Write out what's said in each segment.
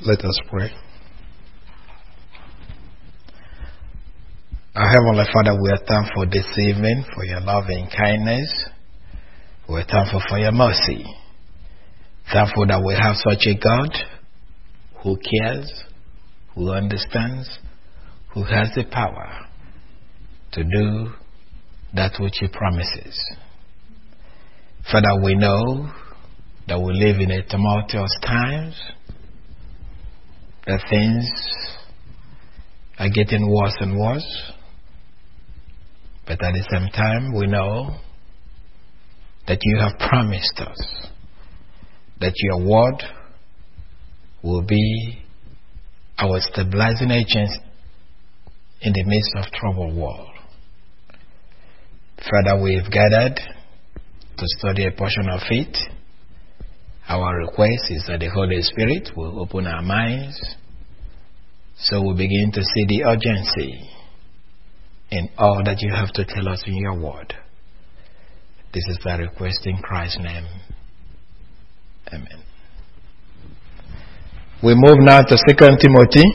Let us pray. Our Heavenly Father, we are thankful this evening for your loving kindness. We are thankful for your mercy. Thankful that we have such a God who cares, who understands, who has the power to do that which He promises. Father, we know that we live in a tumultuous times, that things are getting worse and worse. But at the same time, we know that you have promised us that your word will be our stabilizing agent in the midst of troubled world. Father, we've gathered to study a portion of it. Our request is that the Holy Spirit will open our minds so we begin to see the urgency in all that you have to tell us in your word. This is our request in Christ's name. Amen. We move now to 2 Timothy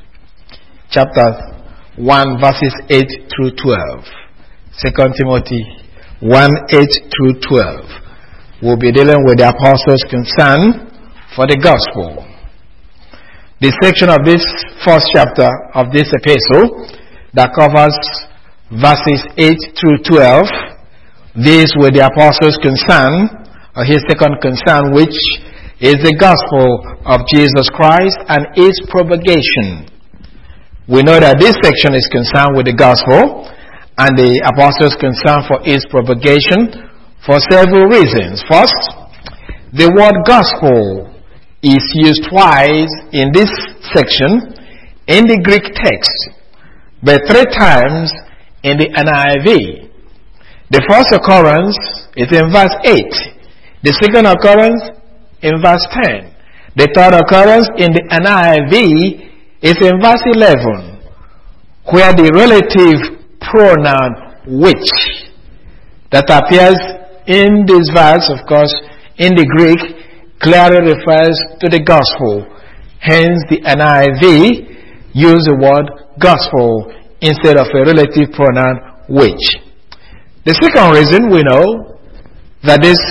chapter 1 verses 8 through 12. 2 Timothy 1, 8 through 12. We'll be dealing with the apostles' concern for the gospel. The section of this first chapter of this epistle that covers verses 8 through 12 deals with the apostles' concern, or his second concern, which is the gospel of Jesus Christ and its propagation. We know that this section is concerned with the gospel and the apostles' concern for its propagation for several reasons. First, the word gospel is used twice in this section in the Greek text, but 3 times in the NIV. The first occurrence is in verse 8. The second occurrence in verse 10. The third occurrence in the NIV is in verse 11, where the relative pronoun which that appears in this verse, of course, in the Greek, clearly refers to the gospel. Hence, the NIV use the word gospel instead of a relative pronoun which. The second reason we know that this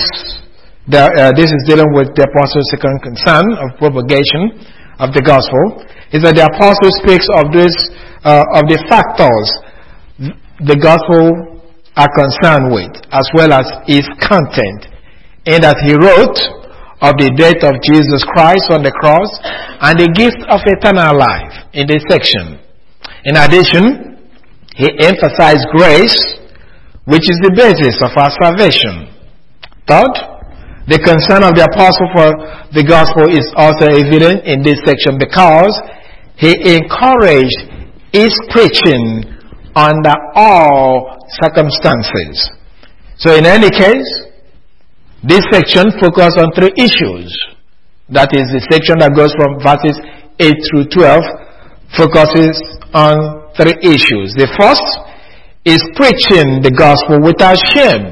is dealing with the apostles' second concern of propagation of the gospel is that the apostle speaks of this of the factors the gospel are concerned with, as well as its content, in that he wrote of the death of Jesus Christ on the cross and the gift of eternal life in this section. In addition, he emphasized grace, which is the basis of our salvation. Third, the concern of the apostle for the gospel is also evident in this section because he encouraged its preaching under all circumstances. So in any case, this section focuses on 3 issues. That is, the section that goes from verses 8 through 12 focuses on 3 issues. The first is preaching the gospel without shame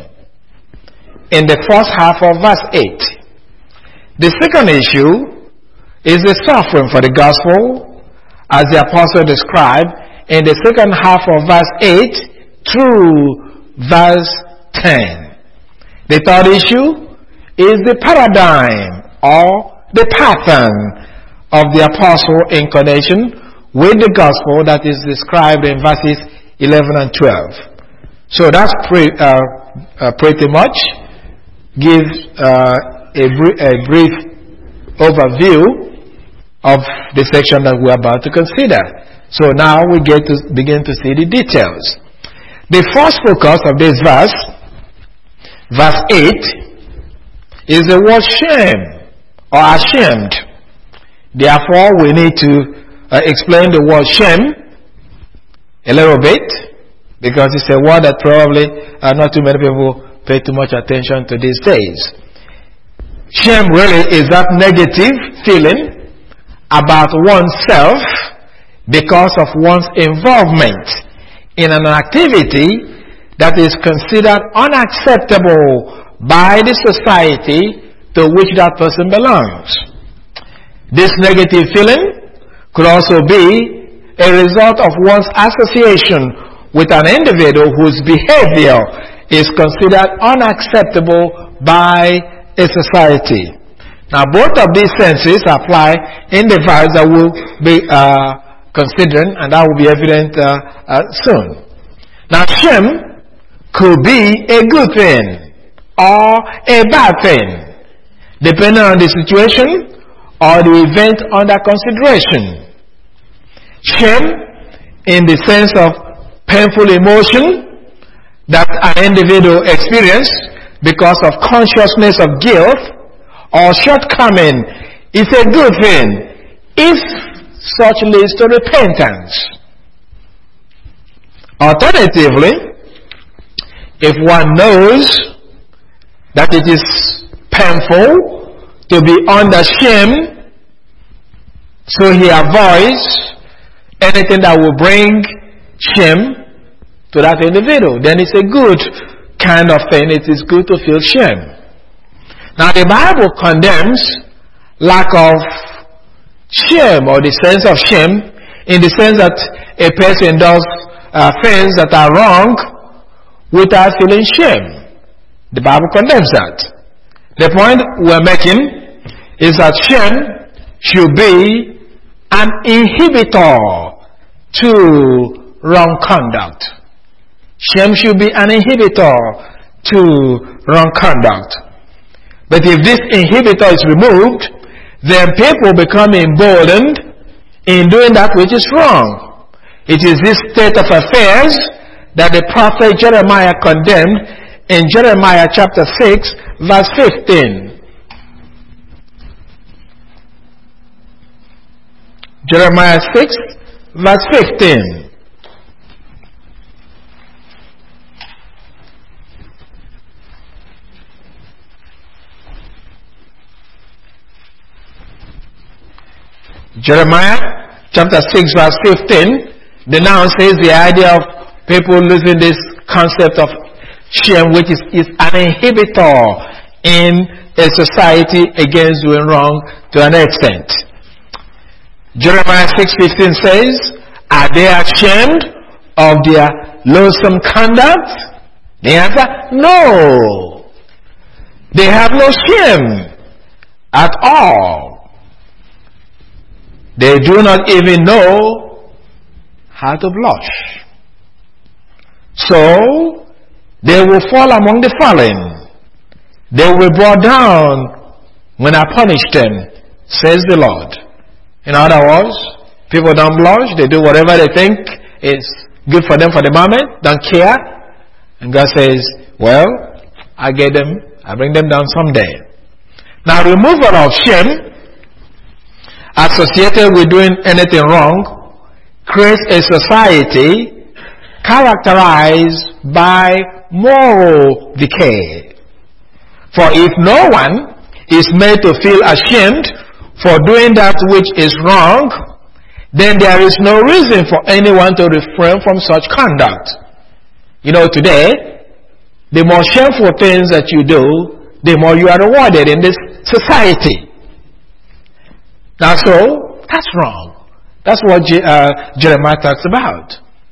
in the first half of verse 8. The second issue is the suffering for the gospel as the apostle described in the second half of verse 8 through verse 10. The third issue is the paradigm or the pattern of the apostle in connection with the gospel that is described in verses 11 and 12. So that's pretty much gives a brief overview of the section that we're about to consider. So now we get to begin to see the details. The first focus of this verse 8, is the word shame or ashamed. Therefore, we need to explain the word shame a little bit, because it's a word that probably not too many people pay too much attention to these days. Shame really is that negative feeling about oneself because of one's involvement in an activity that is considered unacceptable by the society to which that person belongs. This negative feeling could also be a result of one's association with an individual whose behavior is considered unacceptable by a society. Now, both of these senses apply in the verse that we'll be considering, and that will be evident soon. Now, shame could be a good thing or a bad thing, depending on the situation or the event under consideration. Shame, in the sense of painful emotion that an individual experiences because of consciousness of guilt or shortcoming, is a good thing if such leads to repentance. Alternatively, if one knows that it is painful to be under shame, so he avoids anything that will bring shame to that individual, then it's a good kind of thing. It is good to feel shame. Now, the Bible condemns lack of shame, or the sense of shame, in the sense that a person does things that are wrong without feeling shame. The Bible condemns that. The point we're making is that shame should be an inhibitor to wrong conduct. Shame should be an inhibitor to wrong conduct. But if this inhibitor is removed, then people become emboldened in doing that which is wrong. It is this state of affairs that the prophet Jeremiah condemned in Jeremiah chapter 6, verse 15. Jeremiah 6, verse 15. Jeremiah chapter 6, verse 15 denounces the idea of people losing this concept of shame, which is an inhibitor in a society against doing wrong to an extent. Jeremiah 6:15 says, are they ashamed of their loathsome conduct? The answer, no. They have no shame at all. They do not even know how to blush. So, they will fall among the fallen. They will be brought down when I punish them, says the Lord. In other words, people don't blush. They do whatever they think is good for them for the moment, don't care. And God says, well, I get them, I bring them down someday. Now, removal of shame associated with doing anything wrong creates a society characterized by moral decay. For if no one is made to feel ashamed for doing that which is wrong, then there is no reason for anyone to refrain from such conduct. You know, today, the more shameful things that you do, the more you are rewarded in this society. Now, so, that's wrong. That's what Jeremiah talks about.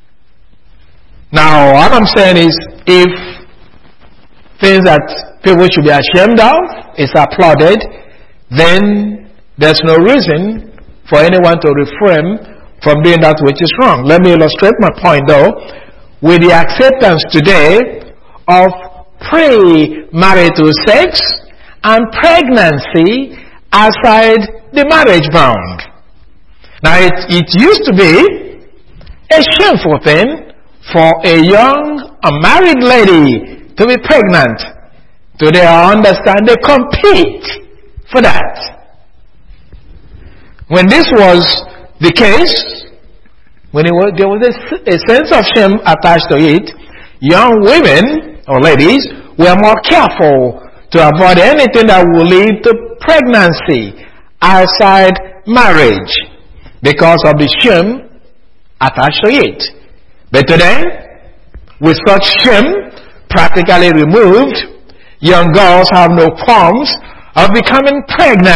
Now, what I'm saying is, if things that people should be ashamed of is applauded, then there's no reason for anyone to refrain from doing that which is wrong. Let me illustrate my point, though, with the acceptance today of pre-marital sex and pregnancy outside the marriage bound. Now, it used to be a shameful thing for a young, unmarried lady to be pregnant. Today, I understand they compete for that. When this was the case, when there was a sense of shame attached to it, young women or ladies were more careful to avoid anything that would lead to pregnancy outside marriage because of the shame attached to it. But today, with such shame practically removed, young girls have no qualms of becoming pregnant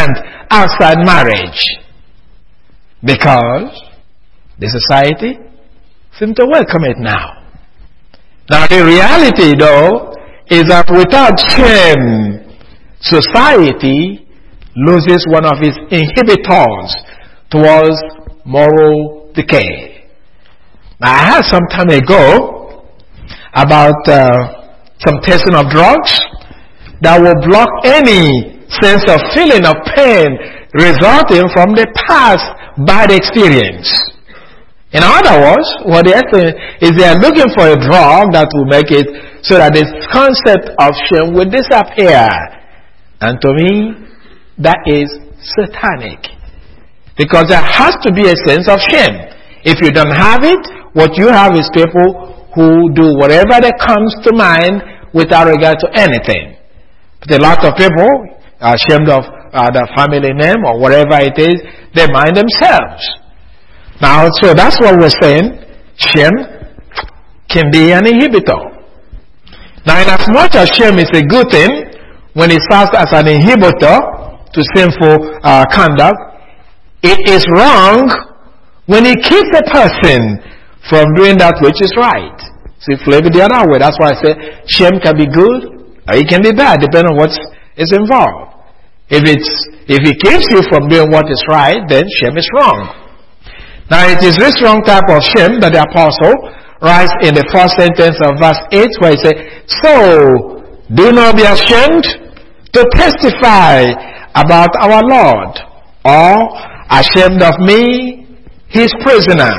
outside marriage because the society seems to welcome it now. Now the reality though is that without shame, society loses one of its inhibitors towards moral decay. Now I heard some time ago about some testing of drugs that will block any sense of feeling of pain resulting from the past bad experience. In other words, what they're saying is they are looking for a drug that will make it so that this concept of shame will disappear. And to me, that is satanic. Because there has to be a sense of shame. If you don't have it, what you have is people who do whatever that comes to mind without regard to anything. But a lot of people are ashamed of their family name or whatever it is, they mind themselves. Now, so that's what we're saying. Shame can be an inhibitor. Now, in as much as shame is a good thing, when it serves as an inhibitor to sinful conduct, it is wrong when it keeps a person from doing that which is right. See, flip it the other way. That's why I say shame can be good or it can be bad, depending on what is involved. If it keeps you from doing what is right, then shame is wrong. Now, it is this wrong type of shame that the apostle writes in the first sentence of verse 8, where he says, "So, do not be ashamed to testify about our Lord, or ashamed of me, his prisoner."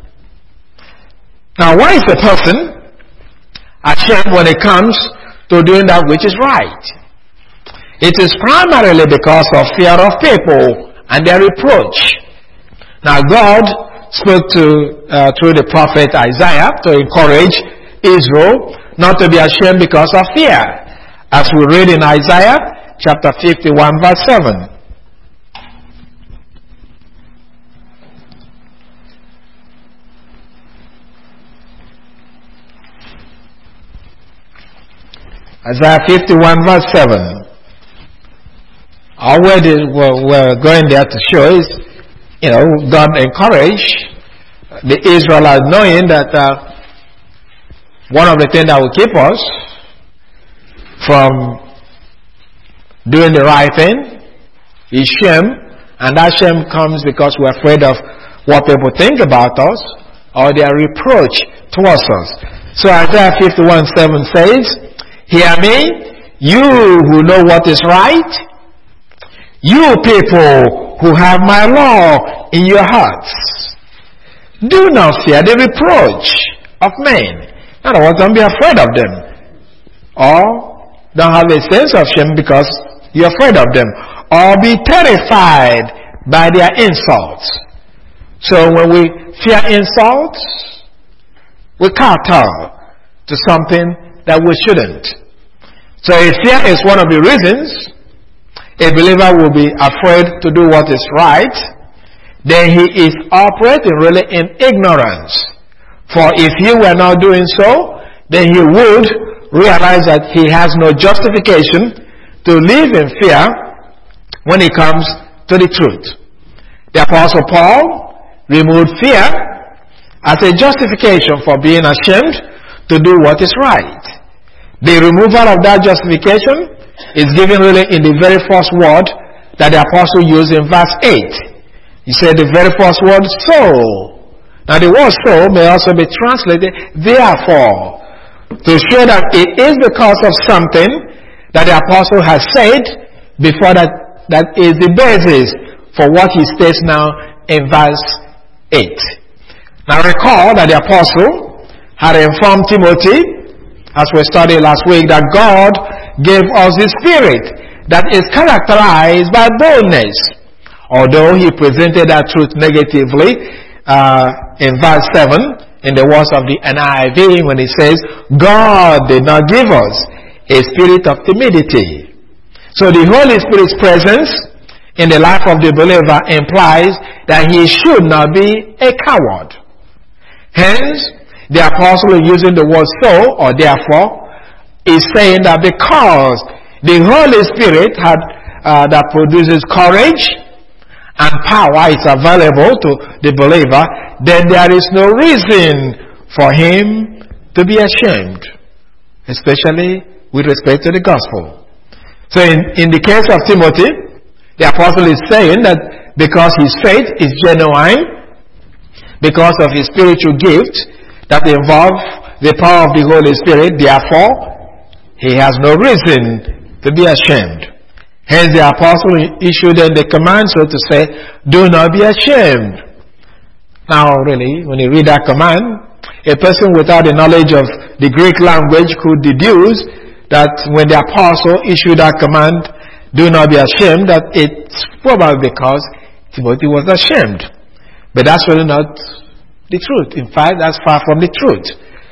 Now, why is a person ashamed when it comes to doing that which is right? It is primarily because of fear of people and their reproach. Now, God spoke through the prophet Isaiah to encourage Israel not to be ashamed because of fear, as we read in Isaiah chapter 51 verse 7. Isaiah 51 verse 7. All we're going there to show is, God encouraged the Israelites, knowing that one of the things that will keep us from doing the right thing is shame, and that shame comes because we're afraid of what people think about us or their reproach towards us. So Isaiah 51:7 says, "Hear me, you who know what is right, you people who have my law in your hearts. Do not fear the reproach of men." In other words, don't be afraid of them. Or don't have a sense of shame because you're afraid of them. Or be terrified by their insults. So when we fear insults, we kowtow to something that we shouldn't. So if fear is one of the reasons a believer will be afraid to do what is right, then he is operating really in ignorance. For if he were not doing so, then he would realize that he has no justification to live in fear when it comes to the truth. The Apostle Paul removed fear as a justification for being ashamed to do what is right. The removal of that justification is given really in the very first word that the apostle used in verse 8. He said the very first word, "so." Now the word "so" may also be translated "therefore," to show that it is because of something that the apostle has said before that is the basis for what he states now in verse 8. Now recall that the apostle had informed Timothy, as we studied last week, that God gave us His Spirit that is characterized by boldness. Although he presented that truth negatively in verse 7 in the words of the NIV when he says, "God did not give us a spirit of timidity." So the Holy Spirit's presence in the life of the believer implies that he should not be a coward. Hence, the apostle using the word "so" or "therefore" is saying that because the Holy Spirit had that produces courage and power is available to the believer, then there is no reason for him to be ashamed, especially with respect to the gospel. So in the case of Timothy, the apostle is saying that because his faith is genuine, because of his spiritual gift that involve the power of the Holy Spirit, therefore, he has no reason to be ashamed. Hence the apostle issued the command, so to say, do not be ashamed. Now really, when you read that command, a person without the knowledge of the Greek language could deduce that when the apostle issued that command, do not be ashamed, that it's probably because Timothy was ashamed. But that's really not the truth. In fact, that's far from the truth.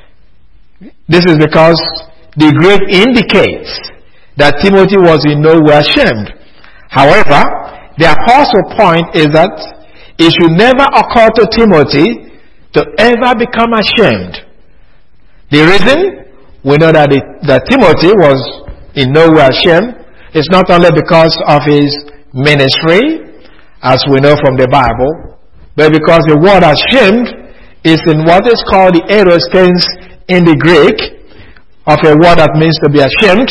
This is because the Greek indicates that Timothy was in no way ashamed. However, the apostle's point is that it should never occur to Timothy to ever become ashamed. The reason we know that Timothy was in no way ashamed is not only because of his ministry, as we know from the Bible, but because the word ashamed is in what is called the aorist tense in the Greek of a word that means to be ashamed.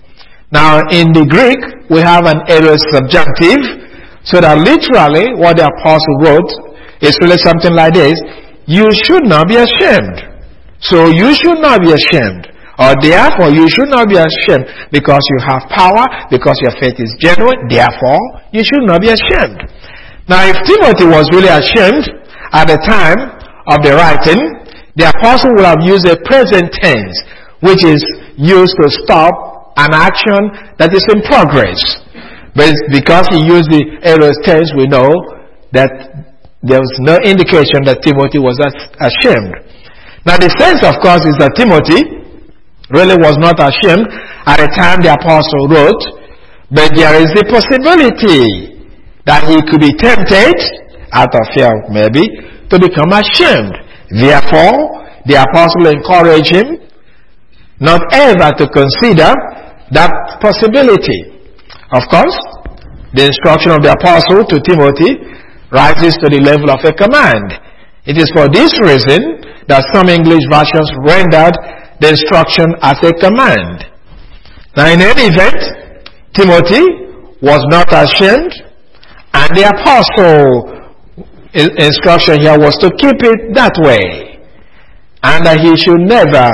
Now in the Greek we have an aorist subjunctive, so that literally what the apostle wrote is really something like this: you should not be ashamed. So you should not be ashamed. Or therefore you should not be ashamed because you have power, because your faith is genuine, therefore you should not be ashamed. Now if Timothy was really ashamed at the time of the writing, the apostle would have used a present tense, which is used to stop an action that is in progress. But because he used the aorist tense, we know that there was no indication that Timothy was ashamed. Now the sense, of course, is that Timothy really was not ashamed at the time the apostle wrote, but there is the possibility that he could be tempted, out of fear maybe, to become ashamed. Therefore, the apostle encouraged him not ever to consider that possibility. Of course, the instruction of the apostle to Timothy rises to the level of a command. It is for this reason that some English versions rendered the instruction as a command. Now in any event, Timothy was not ashamed, and the apostle instruction here was to keep it that way, and that he should never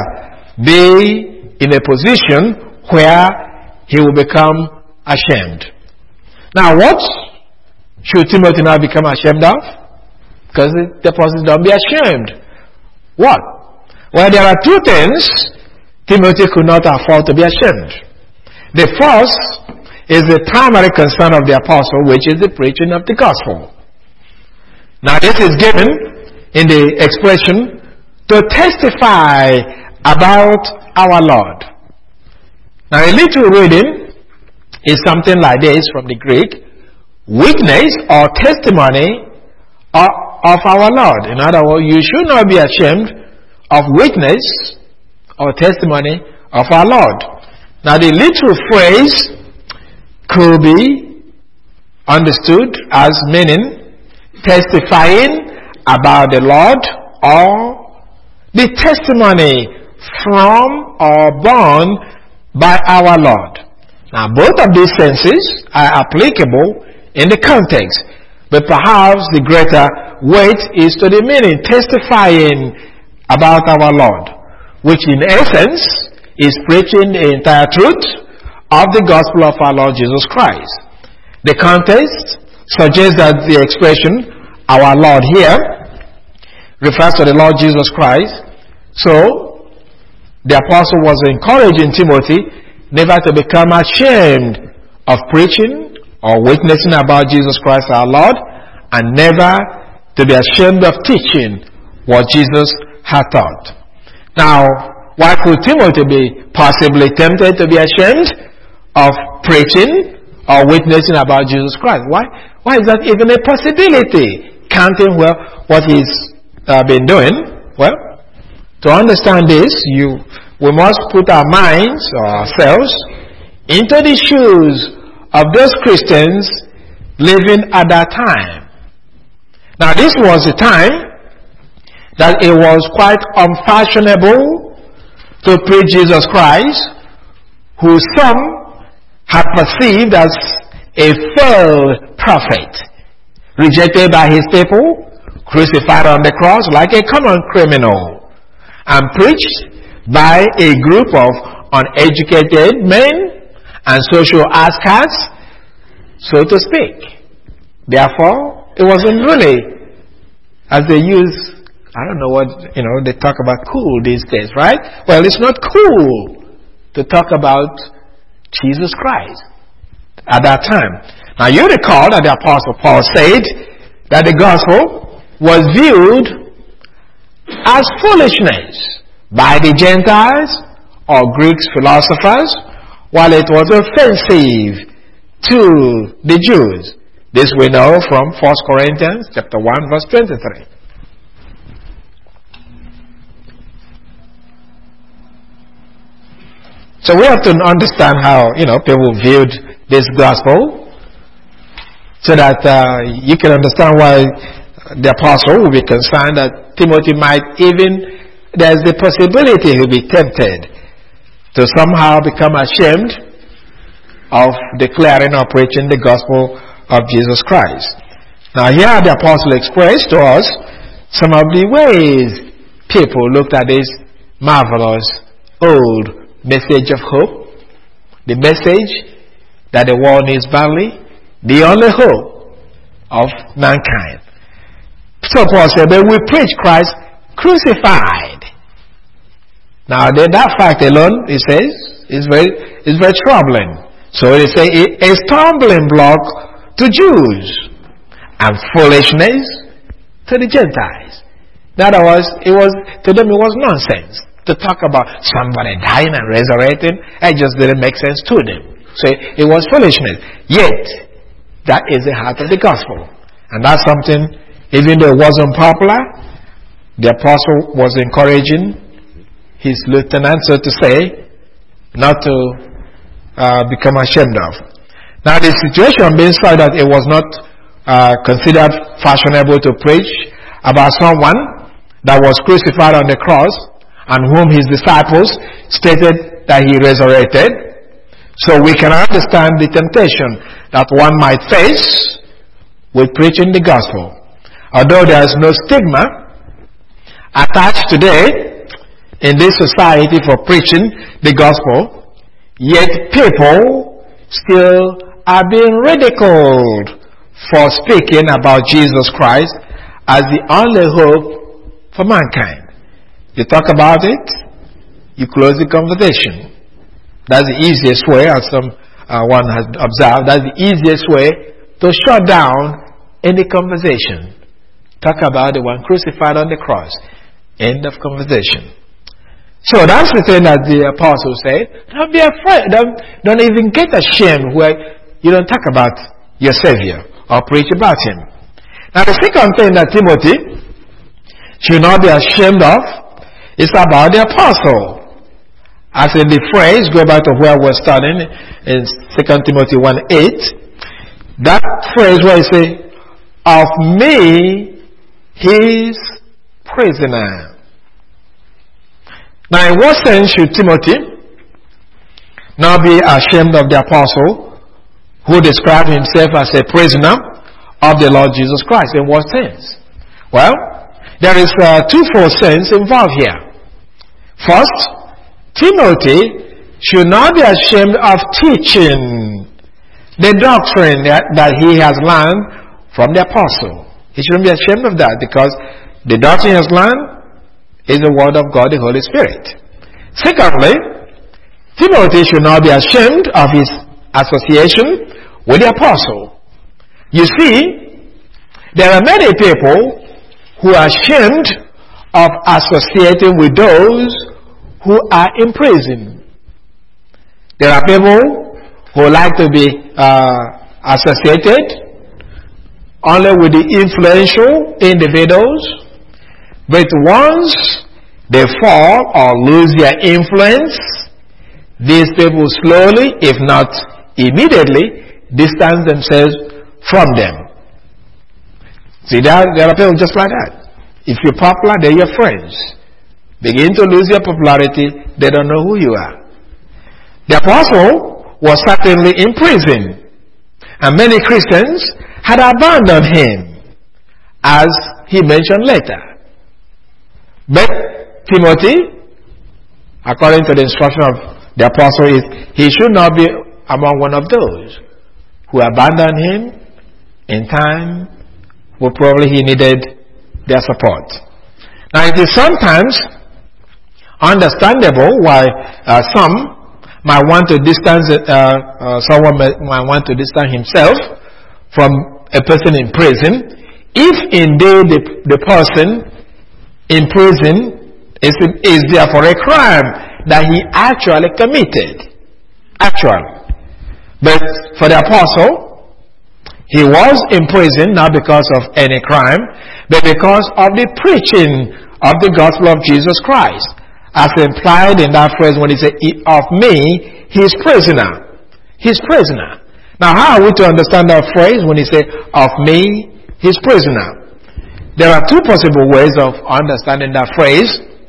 be in a position where he will become ashamed. Now what should Timothy not become ashamed of? Because the apostle don't be ashamed. What? Well, there are two things Timothy could not afford to be ashamed. The first is the primary concern of the apostle, which is the preaching of the gospel. Now this is given in the expression to testify about our Lord. Now a little reading is something like this from the Greek: witness or testimony of our Lord. In other words, you should not be ashamed of witness or testimony of our Lord. Now the little phrase could be understood as meaning testifying about the Lord, or the testimony from or borne by our Lord. Now both of these senses are applicable in the context, but perhaps the greater weight is to the meaning testifying about our Lord, which in essence is preaching the entire truth of the gospel of our Lord Jesus Christ. The context suggests that the expression our Lord here refers to the Lord Jesus Christ. So the apostle was encouraging Timothy never to become ashamed of preaching or witnessing about Jesus Christ our Lord, and never to be ashamed of teaching what Jesus had taught. Now, why could Timothy be possibly tempted to be ashamed of preaching or witnessing about Jesus Christ? Why is that even a possibility? Counting what he's been doing? Well, to understand this, we must put our minds or ourselves into the shoes of those Christians living at that time. Now this was the time that it was quite unfashionable to preach Jesus Christ, who some had perceived as a failed prophet, rejected by his people, crucified on the cross like a common criminal, and preached by a group of uneducated men and social outcasts, so to speak. Therefore, it wasn't really, as they use, I don't know what, they talk about cool these days, right? Well, it's not cool to talk about Jesus Christ at that time. Now, you recall that the Apostle Paul said that the gospel was viewed as foolishness by the Gentiles or Greek philosophers, while it was offensive to the Jews. This we know from 1 Corinthians chapter 1 verse 23. So we have to understand how, people viewed this gospel, so that you can understand why the apostle will be concerned that Timothy might there's the possibility he'll be tempted to somehow become ashamed of declaring or preaching the gospel of Jesus Christ. Now here the apostle expressed to us some of the ways people looked at this marvelous old message of hope, the message that the world needs badly, the only hope of mankind. So Paul said, but we preach Christ crucified. Now that fact alone, he says, is very troubling. So they say a stumbling block to Jews and foolishness to the Gentiles. In other words, to them it was nonsense to talk about somebody dying and resurrecting. It just didn't make sense to them. So it was foolishness. Yet, that is the heart of the gospel. And that's something, even though it wasn't popular, the apostle was encouraging his lieutenant, so to say, not to become ashamed of. Now the situation being such that it was not considered fashionable to preach about someone that was crucified on the cross and whom his disciples stated that he resurrected. So we can understand the temptation that one might face with preaching the gospel. Although there is no stigma attached today in this society for preaching the gospel, yet people still are being ridiculed for speaking about Jesus Christ as the only hope for mankind. You talk about it, you close the conversation. That's the easiest way, as one has observed, that's the easiest way to shut down any conversation. Talk about the one crucified on the cross. End of conversation. So that's the thing that the apostle said. Don't be afraid. Don't even get ashamed where you don't talk about your Savior or preach about Him. Now the second thing that Timothy should not be ashamed of is about the apostle. As in the phrase, go back to where we're studying in 2 Timothy 1:8. That phrase where he says, of me, his prisoner. Now in what sense should Timothy not be ashamed of the apostle who described himself as a prisoner of the Lord Jesus Christ? In what sense? Well, there is a twofold sense involved here. First, Timothy should not be ashamed of teaching the doctrine that he has learned from the apostle. He shouldn't be ashamed of that, because the doctrine he has learned is the word of God, the Holy Spirit. Secondly, Timothy should not be ashamed of his association with the apostle. You see, there are many people who are ashamed of associating with those who are in prison. There are people who like to be associated only with the influential individuals, but once they fall or lose their influence, these people slowly, if not immediately, distance themselves from them. See, there are people just like that. If you're popular, they're your friends. Begin to lose your popularity, they don't know who you are. The apostle was certainly in prison, and many Christians had abandoned him, as he mentioned later. But Timothy, according to the instruction of the apostle, he should not be among one of those who abandoned him in time where probably he needed their support. Now, it is sometimes understandable why some might want to distance, someone might want to distance himself from a person in prison, if indeed the person in prison is there for a crime that he actually committed. But for the apostle, he was in prison not because of any crime, but because of the preaching of the gospel of Jesus Christ, as implied in that phrase when he said, of me, his prisoner. His prisoner. Now, how are we to understand that phrase when he said, of me, his prisoner? There are two possible ways of understanding that phrase.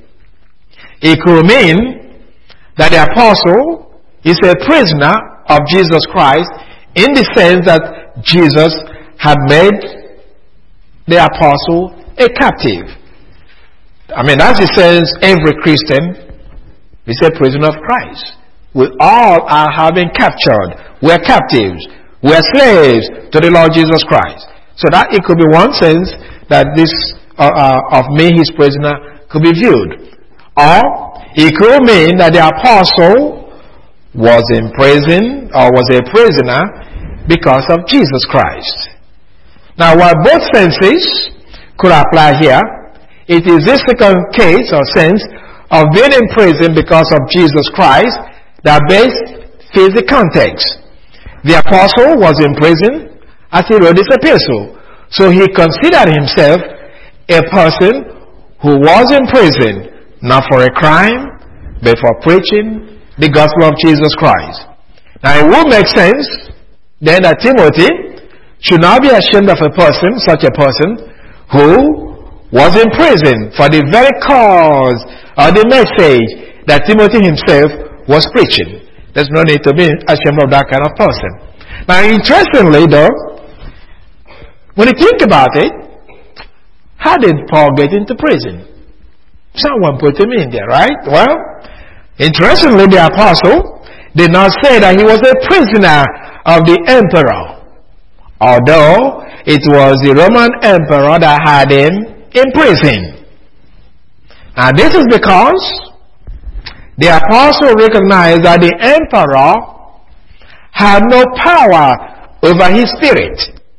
It could mean that the apostle is a prisoner of Jesus Christ in the sense that Jesus had made the apostle a captive. I mean, as he says, every Christian is a prisoner of Christ. We all have been captured. We are captives. We are slaves to the Lord Jesus Christ. So that it could be one sense that this of me, his prisoner, could be viewed. Or it could mean that the apostle was in prison or was a prisoner because of Jesus Christ. Now, while both senses could apply here, it is this second case or sense of being in prison because of Jesus Christ that best fits the context. The apostle was in prison as he wrote this epistle. So he considered himself a person who was in prison, not for a crime, but for preaching the gospel of Jesus Christ. Now, it would make sense then that Timothy should not be ashamed of a person, such a person, who was in prison for the very cause or the message that Timothy himself was preaching. There's no need to be ashamed of that kind of person. Now, interestingly though, when you think about it, how did Paul get into prison? Someone put him in there, right? Well, interestingly, the apostle did not say that he was a prisoner of the emperor, although it was the Roman emperor that had him in prison. Now, this is because the apostle recognized that the emperor had no power over his spirit.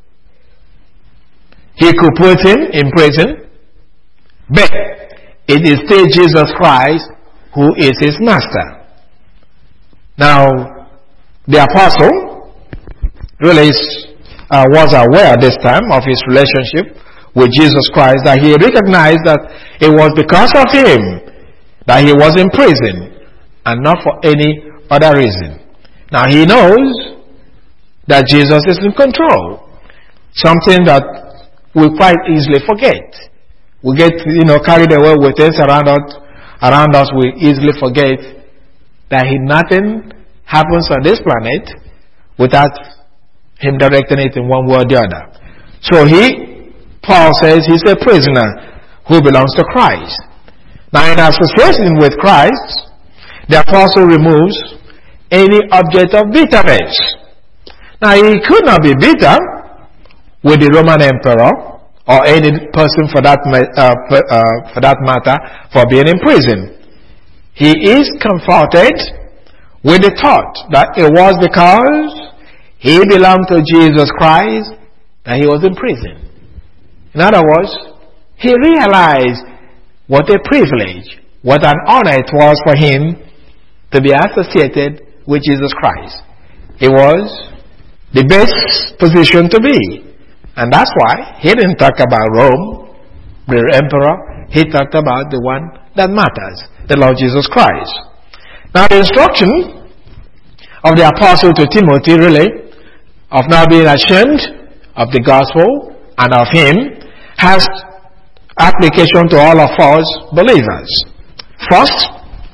He could put him in prison, but it is still Jesus Christ who is his master. Now, the apostle really was aware this time of his relationship with Jesus Christ, that he recognized that it was because of him that he was in prison and not for any other reason. Now, he knows that Jesus is in control, something that we quite easily forget. We get, carried away with things around us. We easily forget that nothing happens on this planet without him directing it in one way or the other. So Paul says he's a prisoner who belongs to Christ. Now, in association with Christ, the apostle removes any object of bitterness. Now, he could not be bitter with the Roman emperor or any person for that matter for being in prison. He is comforted with the thought that it was because he belonged to Jesus Christ that he was in prison. In other words, he realized what a privilege, what an honor it was for him to be associated with Jesus Christ. It was the best position to be. And that's why he didn't talk about Rome, the emperor. He talked about the one that matters, the Lord Jesus Christ. Now, the instruction of the apostle to Timothy really of not being ashamed of the gospel and of Him has application to all of us believers. First,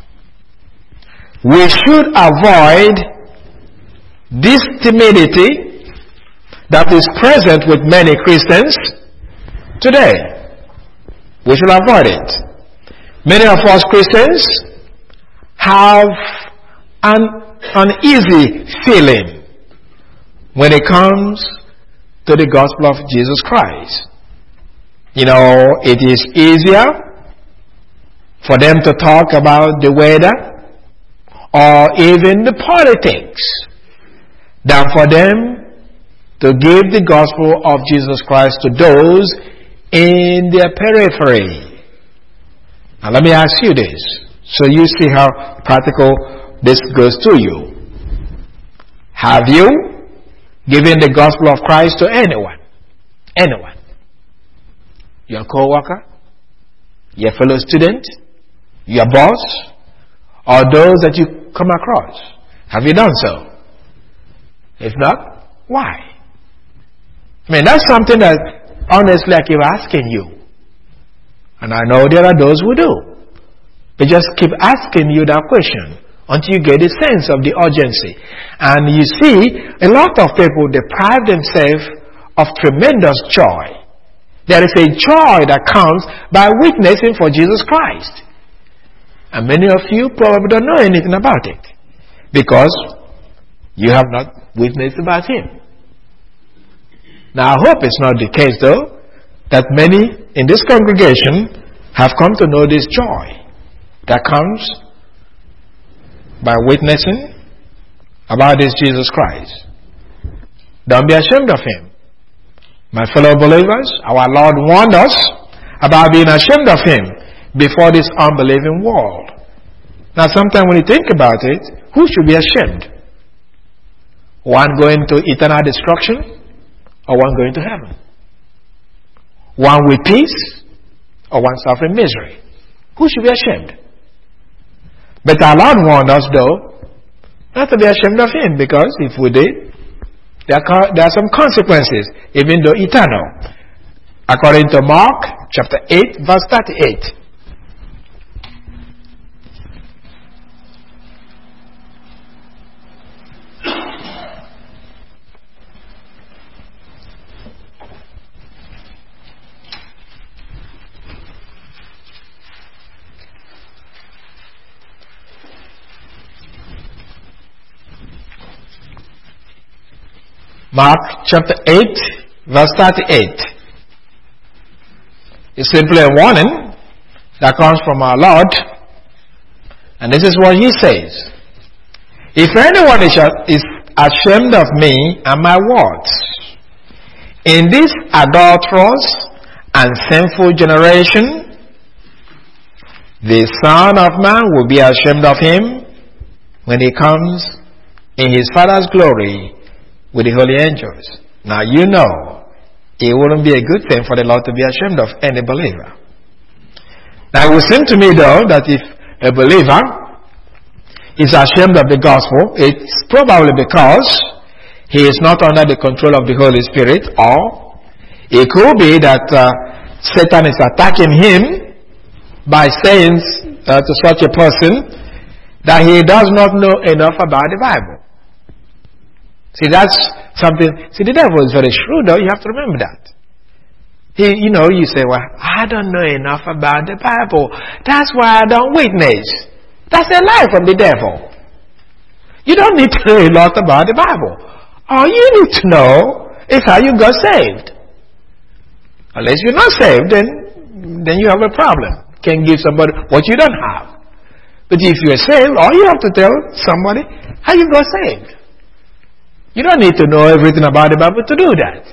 we should avoid this timidity that is present with many Christians today. We should avoid it. Many of us Christians have an uneasy feeling when it comes to the gospel of Jesus Christ. You know, it is easier for them to talk about the weather or even the politics than for them to give the gospel of Jesus Christ to those in their periphery. Now let me ask you this, so you see how practical this goes to you. Have you given the gospel of Christ to anyone? Anyone? Your co-worker? Your fellow student? Your boss? Or those that you come across? Have you done so? If not, why? I mean, that's something that honestly I keep asking you. And I know there are those who do. They just keep asking you that question until you get a sense of the urgency. And you see, a lot of people deprive themselves of tremendous joy. There is a joy that comes by witnessing for Jesus Christ. And many of you probably don't know anything about it because you have not witnessed about Him. Now I hope it's not the case though that many in this congregation have come to know this joy that comes by witnessing about this Jesus Christ. Don't be ashamed of Him. My fellow believers, our Lord warned us about being ashamed of Him before this unbelieving world. Now sometimes when you think about it, who should be ashamed? One going to eternal destruction or one going to heaven? One with peace or one suffering misery? Who should be ashamed? But our Lord warned us though not to be ashamed of Him, because if we did, there are some consequences, even though eternal. According to Mark chapter 8 verse 38. Mark chapter 8 verse 38. It's simply a warning that comes from our Lord. And this is what He says. If anyone is ashamed of me and my words in this adulterous and sinful generation, the Son of Man will be ashamed of him when He comes in His Father's glory with the holy angels. Now you know it wouldn't be a good thing for the Lord to be ashamed of any believer. Now it would seem to me though that if a believer is ashamed of the gospel, it's probably because he is not under the control of the Holy Spirit, or it could be that Satan is attacking him by saying to such a person that he does not know enough about the Bible. See, that's something. See, the devil is very shrewd, though. You have to remember that. You say, well, I don't know enough about the Bible. That's why I don't witness. That's a lie from the devil. You don't need to know a lot about the Bible. All you need to know is how you got saved. Unless you're not saved, then you have a problem. Can't give somebody what you don't have. But if you're saved, all you have to tell somebody how you got saved. You don't need to know everything about the Bible to do that.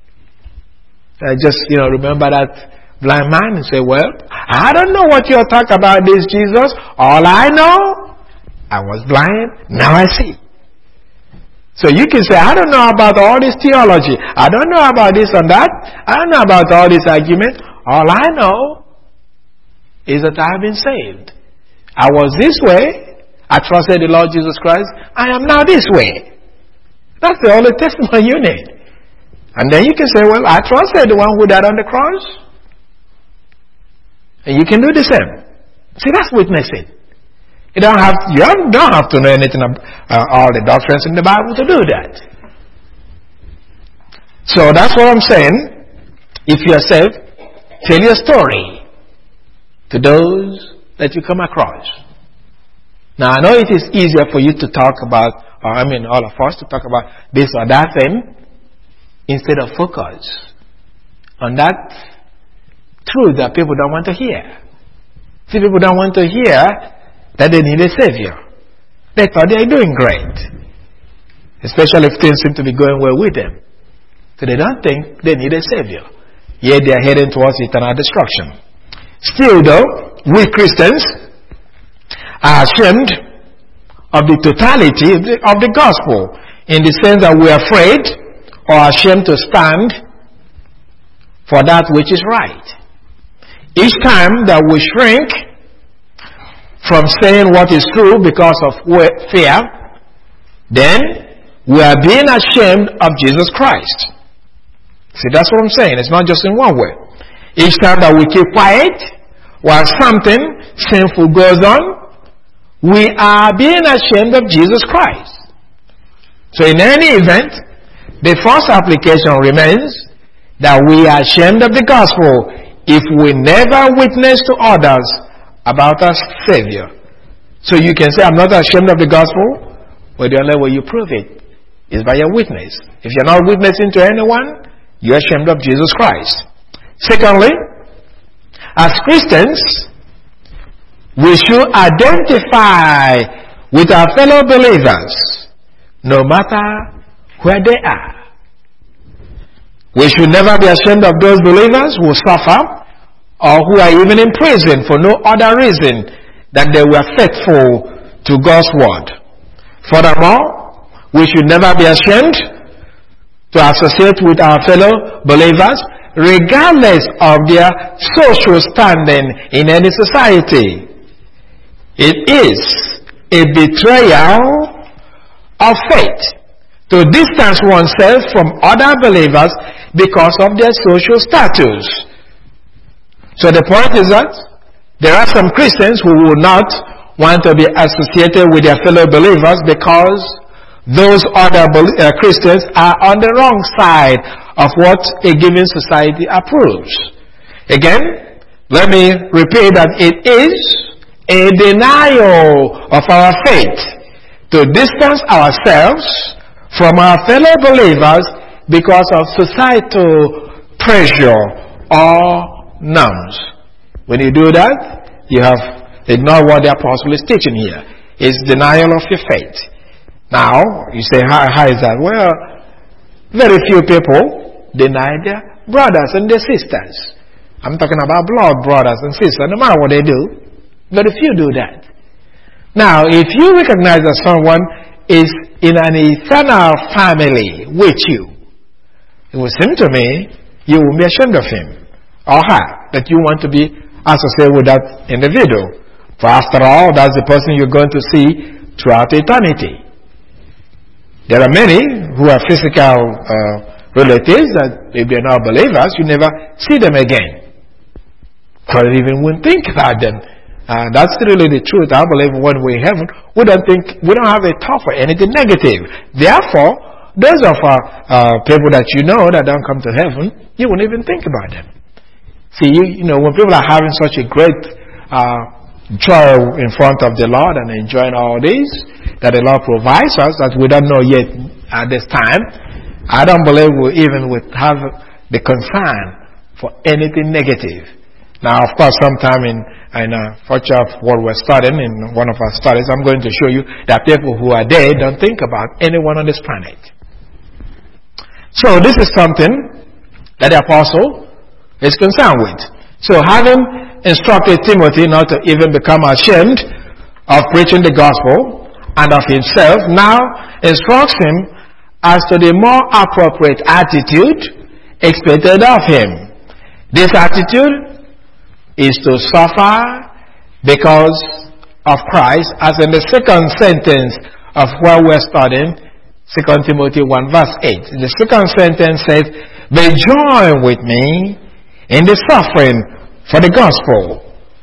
Just, remember that blind man and say, well, I don't know what you're talking about this Jesus. All I know, I was blind, now I see. So you can say, I don't know about all this theology. I don't know about this and that. I don't know about all this argument. All I know is that I have been saved. I was this way. I trusted the Lord Jesus Christ. I am now this way. That's the only testimony you need. And then you can say, well, I trusted the one who died on the cross. And you can do the same. See, that's witnessing. You don't have to know anything about all the doctrines in the Bible to do that. So that's what I'm saying. If you are saved, tell your story to those that you come across. Now, I know it is easier for you to talk about, all of us to talk about this or that thing, instead of focus on that truth that people don't want to hear. See, people don't want to hear that they need a Savior. They thought they are doing great, especially if things seem to be going well with them. So they don't think they need a Savior. Yet they are heading towards eternal destruction. Still though, we Christians are ashamed of the totality of the gospel, in the sense that we are afraid or ashamed to stand for that which is right. Each time that we shrink from saying what is true because of fear, then we are being ashamed of Jesus Christ. See, that's what I'm saying. It's not just in one way. Each time that we keep quiet while something sinful goes on, we are being ashamed of Jesus Christ. So in any event, the first application remains that we are ashamed of the gospel if we never witness to others about our Savior. So you can say, I'm not ashamed of the gospel, but the only way you prove it is by your witness. If you're not witnessing to anyone, you're ashamed of Jesus Christ. Secondly, as Christians, we should identify with our fellow believers, no matter where they are. We should never be ashamed of those believers who suffer or who are even in prison for no other reason than they were faithful to God's word. Furthermore, we should never be ashamed to associate with our fellow believers regardless of their social standing in any society. It is a betrayal of faith to distance oneself from other believers because of their social status. So the point is that there are some Christians who will not want to be associated with their fellow believers because those other Christians are on the wrong side of what a given society approves. Again, let me repeat that it is a denial of our faith to distance ourselves from our fellow believers because of societal pressure or norms. When you do that, you have ignored what the apostle is teaching here. It's denial of your faith. Now, you say, how is that? Well, very few people deny their brothers and their sisters. I'm talking about blood brothers and sisters, no matter what they do. Very few do that. Now, if you recognize that someone is in an eternal family with you, it would seem to me you will be ashamed of him or her, that you want to be associated with that individual. For after all, that's the person you're going to see throughout eternity. There are many who are physical relatives that if they're not believers, you never see them again. Or even wouldn't think about them. That's really the truth. I believe when we're in heaven, we don't have a thought for anything negative. Therefore, those of our people that you know that don't come to heaven, you wouldn't even think about them. See, you know, when people are having such a great joy in front of the Lord and enjoying all this that the Lord provides us that we don't know yet at this time, I don't believe we even would have the concern for anything negative. Now, of course, sometime in future of what we're studying, in one of our studies, I'm going to show you that people who are dead don't think about anyone on this planet. So this is something that the apostle is concerned with. So having instructed Timothy not to even become ashamed of preaching the gospel and of himself, now instructs him as to the more appropriate attitude expected of him. This attitude is to suffer because of Christ, as in the second sentence of what we're studying, 2 Timothy 1 verse 8. The second sentence says, "They join with me in the suffering for the gospel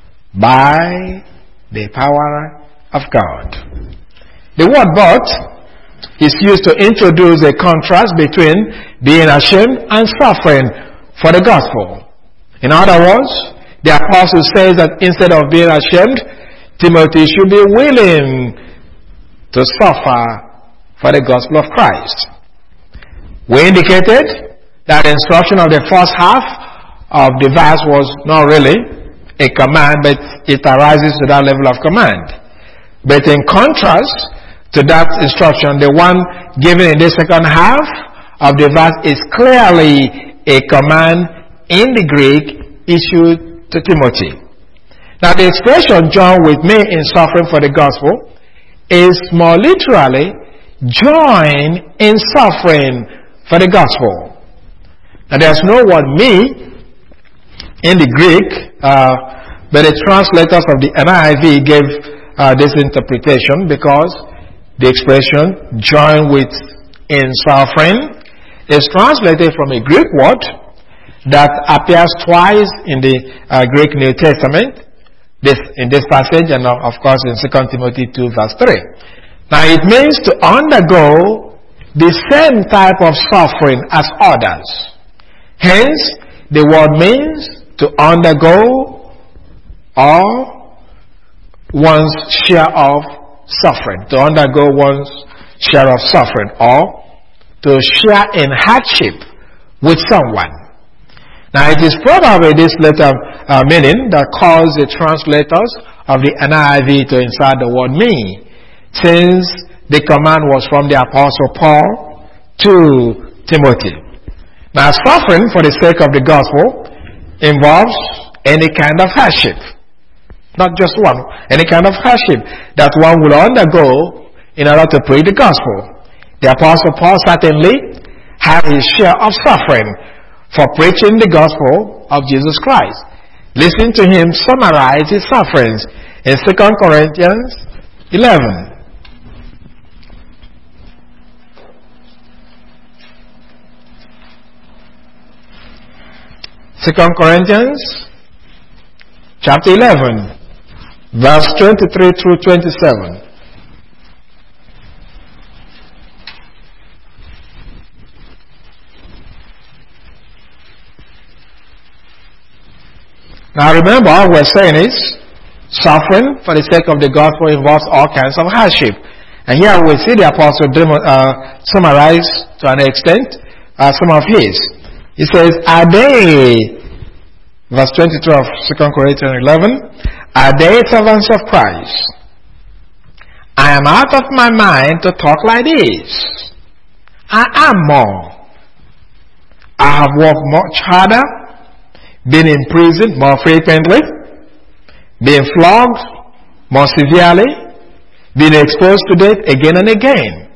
by the power of God." The word "but" is used to introduce a contrast between being ashamed and suffering for the gospel. In other words, the apostle says that instead of being ashamed, Timothy should be willing to suffer for the gospel of Christ. We indicated that the instruction of the first half of the verse was not really a command, but it arises to that level of command. But in contrast to that instruction, the one given in the second half of the verse is clearly a command in the Greek issued to Timothy. Now the expression "join with me in suffering for the gospel" is more literally "join in suffering for the gospel." Now there's no word "me" in the Greek, but the translators of the NIV gave this interpretation because the expression "join with in suffering" is translated from a Greek word that appears twice in the Greek New Testament, in this passage and of course in 2 Timothy 2 verse 3. Now it means to undergo the same type of suffering as others. Hence, the word means to undergo or one's share of suffering. To undergo one's share of suffering or to share in hardship with someone. Now it is probably this latter meaning that caused the translators of the NIV to insert the word "me," since the command was from the Apostle Paul to Timothy. Now suffering for the sake of the gospel involves any kind of hardship. Not just one, any kind of hardship that one will undergo in order to preach the gospel. The Apostle Paul certainly had his share of suffering for preaching the gospel of Jesus Christ. Listen to him summarize his sufferings in 2 Corinthians 11. Second Corinthians chapter 11, verse 23 through 27. Now remember, what we're saying is, suffering for the sake of the gospel involves all kinds of hardship. And here we see the apostle summarize to an extent some of his. He says, "Are they," verse 22 of 2 Corinthians 11, "are they servants of Christ? I am out of my mind to talk like this. I am more. I have worked much harder, been in prison more frequently, been flogged more severely, been exposed to death again and again.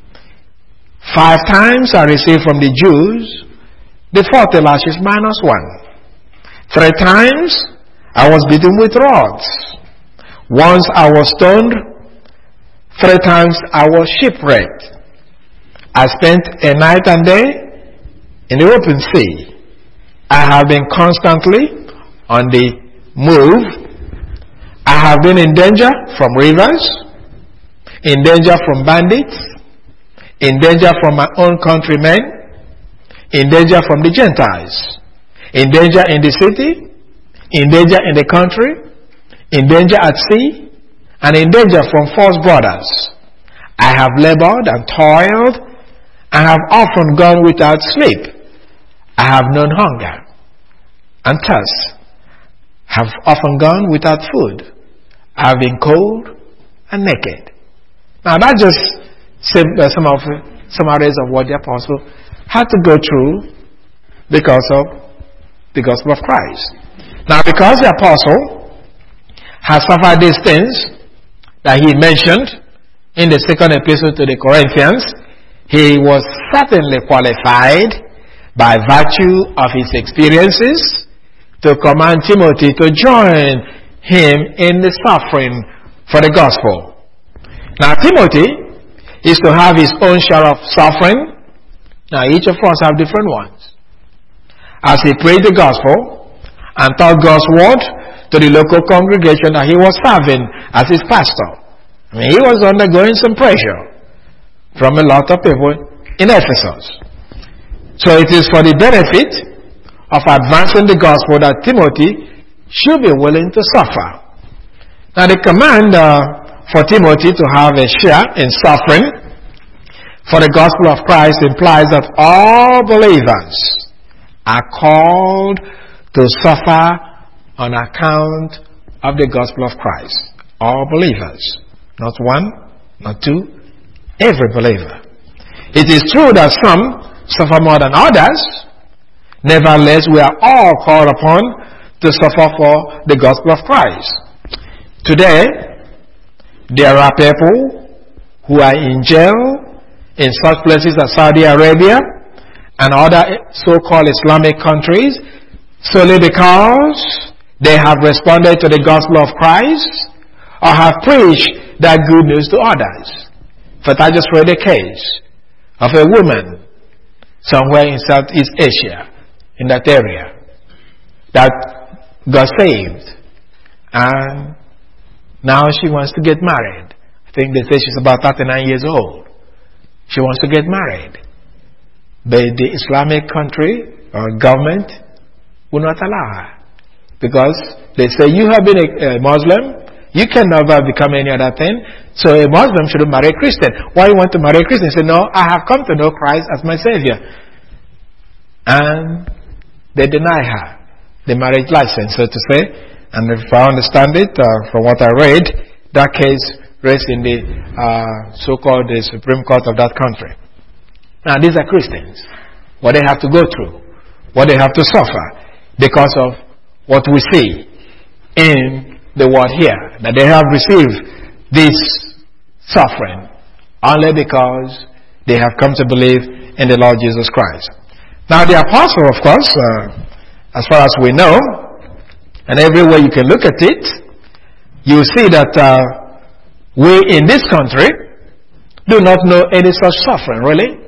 5 times I received from the Jews the 40 lashes minus 1. 3 times I was beaten with rods. Once I was stoned. 3 times I was shipwrecked. I spent a night and day in the open sea. I have been constantly on the move. I have been in danger from rivers, in danger from bandits, in danger from my own countrymen, in danger from the Gentiles, in danger in the city, in danger in the country, in danger at sea, and in danger from false brothers. I have labored and toiled, and have often gone without sleep. I have known hunger and thirst, have often gone without food. I have been cold and naked." Now that's just some of summaries of what the apostle had to go through because of the gospel of Christ. Now because the apostle has suffered these things that he mentioned in the second epistle to the Corinthians, he was certainly qualified by virtue of his experiences to command Timothy to join him in the suffering for the gospel. Now Timothy is to have his own share of suffering. Now each of us have different ones. As he preached the gospel and taught God's word to the local congregation that he was serving as his pastor, I mean, he was undergoing some pressure from a lot of people in Ephesus. So it is for the benefit of advancing the gospel that Timothy should be willing to suffer. Now the command for Timothy to have a share in suffering for the gospel of Christ implies that all believers are called to suffer on account of the gospel of Christ. All believers. Not one, not two, every believer. It is true that some suffer more than others. Nevertheless, we are all called upon to suffer for the gospel of Christ. Today, there are people who are in jail in such places as Saudi Arabia and other so-called Islamic countries solely because they have responded to the gospel of Christ or have preached that good news to others. But I just read a case of a woman somewhere in Southeast Asia, in that area, that got saved, and now she wants to get married. I think they say she's about 39 years old. She wants to get married, but the Islamic country or government will not allow her, because they say you have been a Muslim, you can never become any other thing, so a Muslim shouldn't marry a Christian. Why you want to marry a Christian? Say, no, I have come to know Christ as my Savior. And they deny her the marriage license, so to say. And if I understand it, from what I read, that case rests in the so-called the Supreme Court of that country. Now, these are Christians. What they have to go through, what they have to suffer, because of what we see in the world here, that they have received this suffering only because they have come to believe in the Lord Jesus Christ. Now, the apostle, of course, as far as we know, and everywhere you can look at it, you see that we in this country do not know any such suffering, really.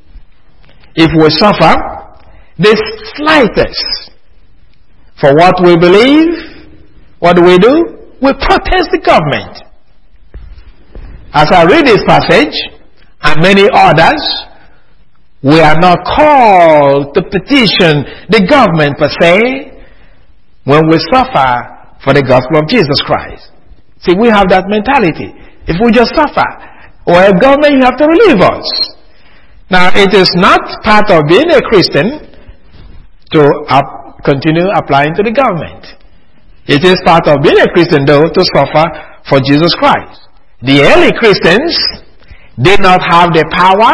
If we suffer the slightest for what we believe, what do? We protest the government. As I read this passage, and many others, we are not called to petition the government per se when we suffer for the gospel of Jesus Christ. See, we have that mentality. If we just suffer, or a government, you have to relieve us. Now, it is not part of being a Christian to continue applying to the government. It is part of being a Christian, though, to suffer for Jesus Christ. The early Christians did not have the power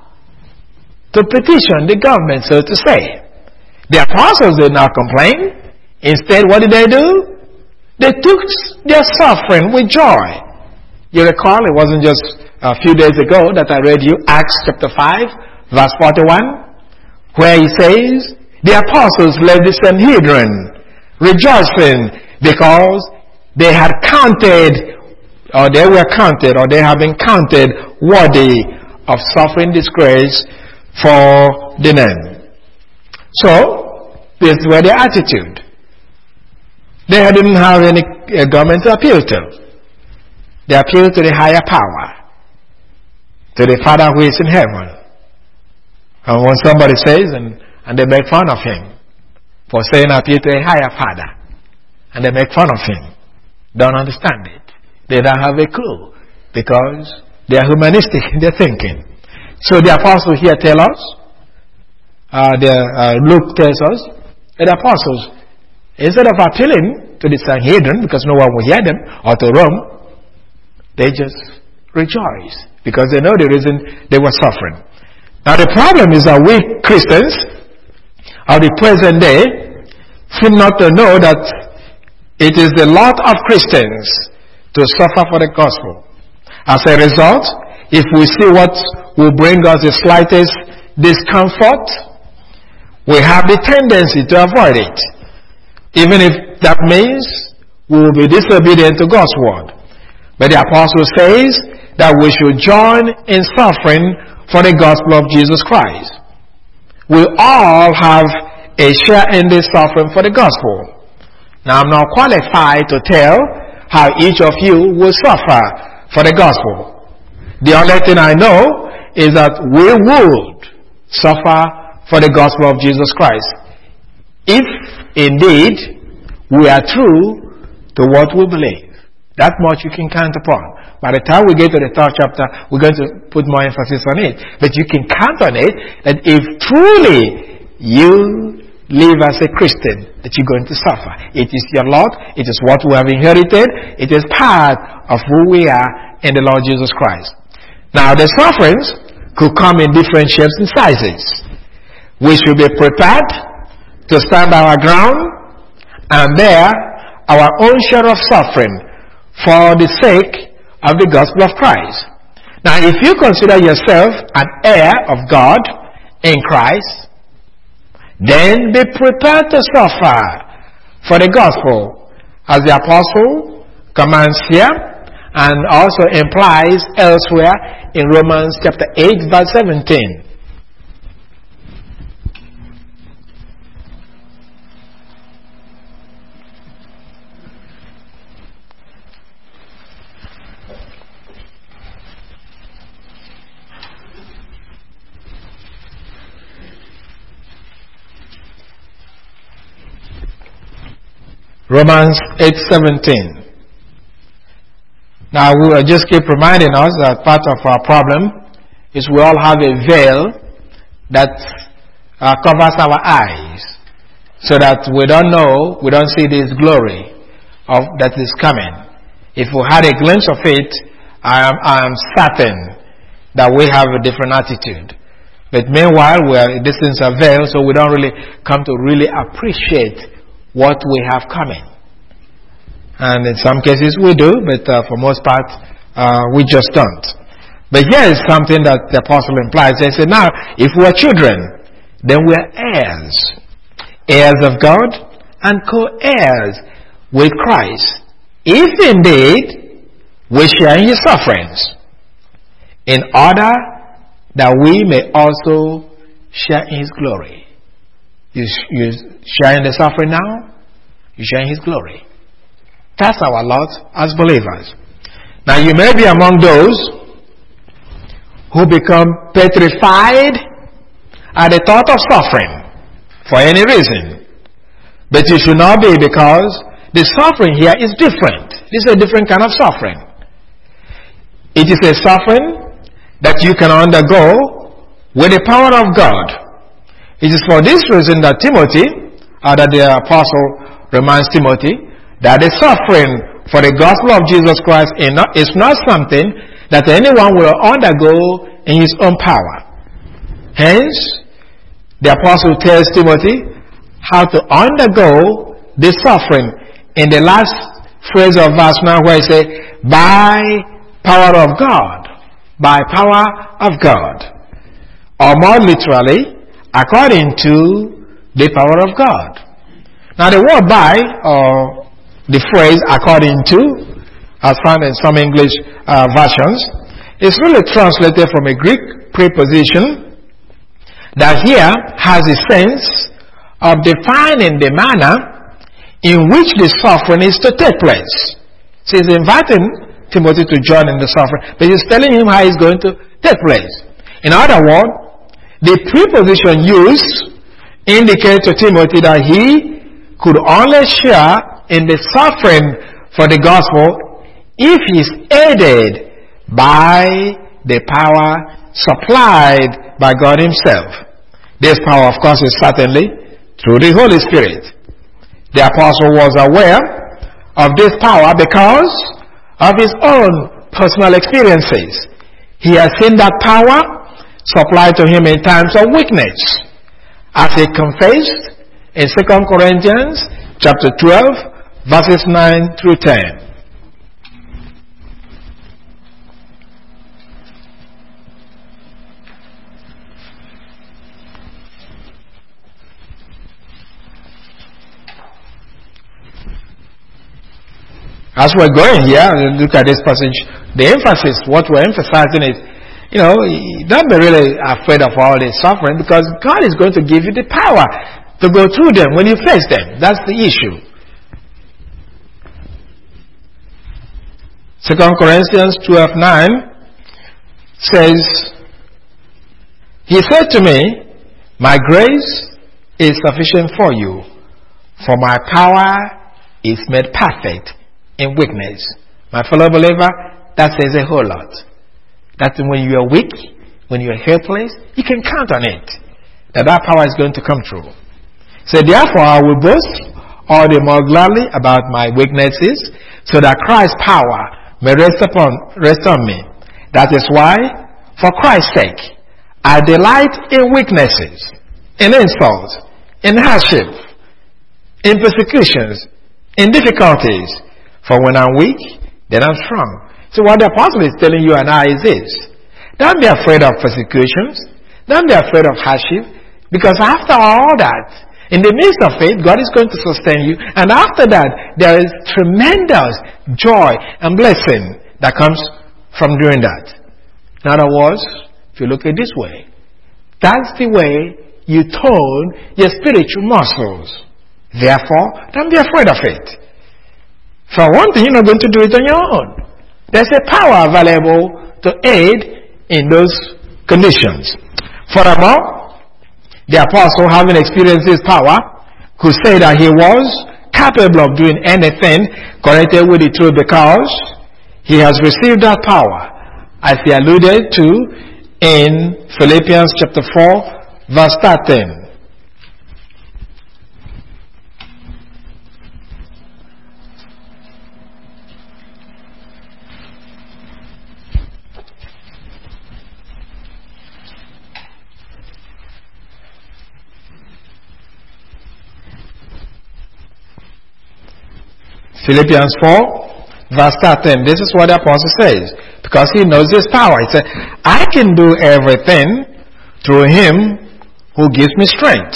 to petition the government, so to say. The apostles did not complain. Instead, what did they do? They took their suffering with joy. You recall, it wasn't just a few days ago that I read you Acts chapter 5, verse 41, where he says, the apostles led the Sanhedrin rejoicing because they had counted, or they were counted, or they have been counted worthy of suffering disgrace for the name. So, this was their attitude. They didn't have any government to appeal to. They appealed to the higher power, to the Father who is in heaven. And when somebody says, and they make fun of him for saying appeal to a higher Father, and they make fun of him, don't understand it. They don't have a clue, because they are humanistic in their thinking. So the apostles here tell us, Luke tells us, that the apostles, instead of appealing to the Sanhedrin, because no one will hear them, or to Rome, they just rejoice, because they know the reason they were suffering. Now the problem is that we Christians of the present day seem not to know that it is the lot of Christians to suffer for the gospel. As a result, if we see what will bring us the slightest discomfort, we have the tendency to avoid it, even if that means we will be disobedient to God's word. But the apostle says that we should join in suffering for the gospel of Jesus Christ. We all have a share in this suffering for the gospel. Now, I'm not qualified to tell how each of you will suffer for the gospel. The only thing I know is that we would suffer for the gospel of Jesus Christ, if indeed we are true to what we believe. That much you can count upon. By the time we get to the third chapter, we're going to put more emphasis on it. But you can count on it that if truly you live as a Christian, that you're going to suffer. It is your lot. It is what we have inherited. It is part of who we are in the Lord Jesus Christ. Now, the sufferings could come in different shapes and sizes. We should be prepared to stand our ground and bear our own share of suffering for the sake of the gospel of Christ. Now, if you consider yourself an heir of God in Christ, then be prepared to suffer for the gospel, as the apostle commands here and also implies elsewhere in Romans chapter 8 verse 17. Romans 8:17. Now we will just keep reminding us that part of our problem is we all have a veil that covers our eyes, so that we don't see this glory of that is coming. If we had a glimpse of it, I am certain that we have a different attitude. But meanwhile, these things are veiled, so we don't really come to really appreciate what we have coming. And in some cases we do, but for most part we just don't. But here is something that the apostle implies. They say, now, if we are children, then we are heirs. Heirs of God and co-heirs with Christ, if indeed we share in his sufferings, in order that we may also share in his glory. You share in the suffering now, you share in his glory. That's our lot as believers. Now, you may be among those who become petrified at the thought of suffering for any reason. But you should not be, because the suffering here is different. This is a different kind of suffering. It is a suffering that you can undergo with the power of God. It is for this reason that that the apostle reminds Timothy that the suffering for the gospel of Jesus Christ is not something that anyone will undergo in his own power. Hence, the apostle tells Timothy how to undergo this suffering in the last phrase of verse 9, where he says, by power of God. By power of God. Or more literally, according to the power of God. Now, the word by, or the phrase according to, as found in some English versions, is really translated from a Greek preposition that here has a sense of defining the manner in which the suffering is to take place. So he's inviting Timothy to join in the suffering, but he's telling him how it's going to take place. In other words, the preposition used indicates to Timothy that he could only share in the suffering for the gospel if he is aided by the power supplied by God himself. This power, of course, is certainly through the Holy Spirit. The apostle was aware of this power because of his own personal experiences. He has seen that power supplied to him in times of weakness, as he confessed in 2 Corinthians chapter 12 verses 9 through 10. As we're going here, look at this passage, the emphasis, what we're emphasizing is, don't be really afraid of all this suffering, because God is going to give you the power to go through them when you face them. That's the issue. 2 Corinthians 12:9 says, He said to me, My grace is sufficient for you, for my power is made perfect in weakness. My fellow believer, that says a whole lot. That when you are weak, when you are helpless, you can count on it, that power is going to come through. So therefore I will boast all the more gladly about my weaknesses, so that Christ's power may rest on me. That is why, for Christ's sake, I delight in weaknesses, in insults, in hardship, in persecutions, in difficulties. For when I'm weak, then I'm strong. So what the apostle is telling you and I is this: don't be afraid of persecutions. Don't be afraid of hardship. Because after all that, in the midst of it, God is going to sustain you. And after that, there is tremendous joy and blessing that comes from doing that. In other words, if you look at it this way, that's the way you tone your spiritual muscles. Therefore, don't be afraid of it. For one thing, you're not going to do it on your own. There's a power available to aid in those conditions. Furthermore, the apostle, having experienced his power, could say that he was capable of doing anything connected with the truth, because he has received that power, as he alluded to in Philippians chapter 4, verse 13. Philippians 4, verse 13. This is what the apostle says, because he knows his power. He said, I can do everything through him who gives me strength.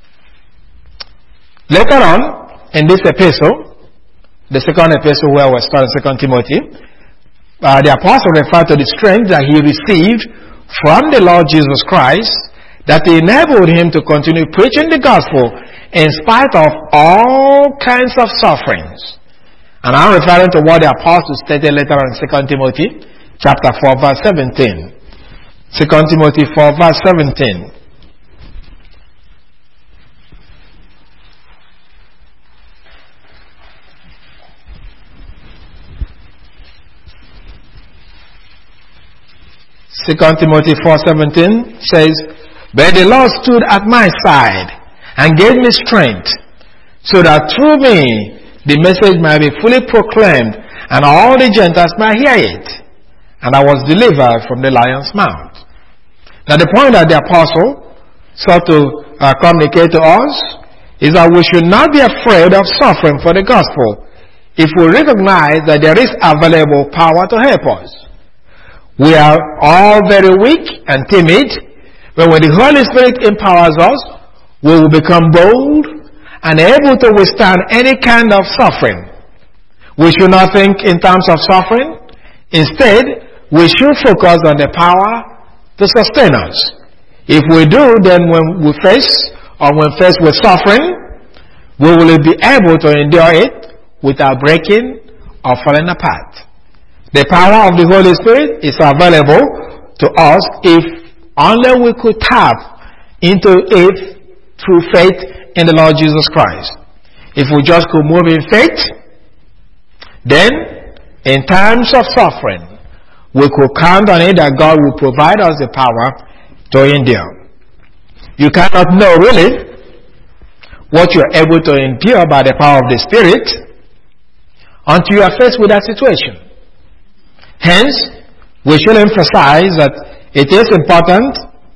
Later on, in this epistle, the second epistle where we're starting 2 Timothy, the apostle referred to the strength that he received from the Lord Jesus Christ, that enabled him to continue preaching the gospel in spite of all kinds of sufferings. And I'm referring to what the apostle stated later on in 2 Timothy chapter 4 verse 17. 2 Timothy 4 verse 17. Second Timothy 4:17 says, But the Lord stood at my side and gave me strength, so that through me the message might be fully proclaimed, and all the Gentiles might hear it. And I was delivered from the lion's mouth. Now the point that the apostle sought to communicate to us is that we should not be afraid of suffering for the gospel, if we recognize that there is available power to help us. We are all very weak and timid, but when the Holy Spirit empowers us, we will become bold and able to withstand any kind of suffering. We should not think in terms of suffering. Instead, we should focus on the power to sustain us. If we do, then when faced with suffering, we will be able to endure it without breaking or falling apart. The power of the Holy Spirit is available to us if only we could tap into it through faith in the Lord Jesus Christ. If we just could move in faith, then in times of suffering, we could count on it that God will provide us the power to endure. You cannot know really what you're able to endure by the power of the Spirit until you are faced with that situation. Hence, we should emphasize that it is important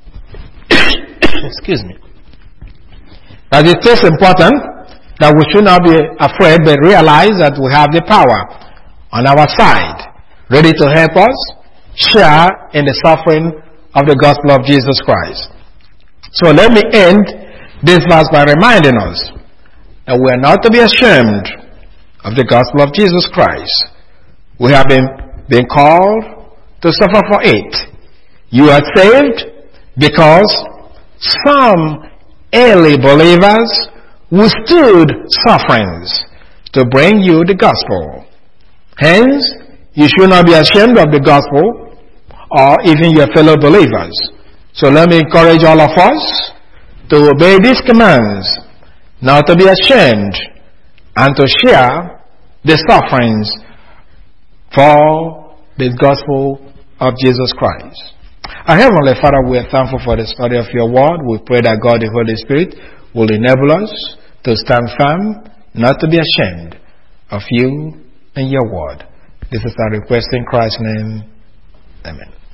excuse me, that it is important that we should not be afraid, but realize that we have the power on our side, ready to help us share in the suffering of the gospel of Jesus Christ. So let me end this verse by reminding us that we are not to be ashamed of the gospel of Jesus Christ. We have been called to suffer for it. You are saved because some early believers withstood sufferings to bring you the gospel. Hence, you should not be ashamed of the gospel or even your fellow believers. So let me encourage all of us to obey these commands, not to be ashamed, and to share the sufferings for the gospel of Jesus Christ. Our Heavenly Father, we are thankful for the study of your word. We pray that God, the Holy Spirit, will enable us to stand firm, not to be ashamed of you and your word. This is our request in Christ's name. Amen.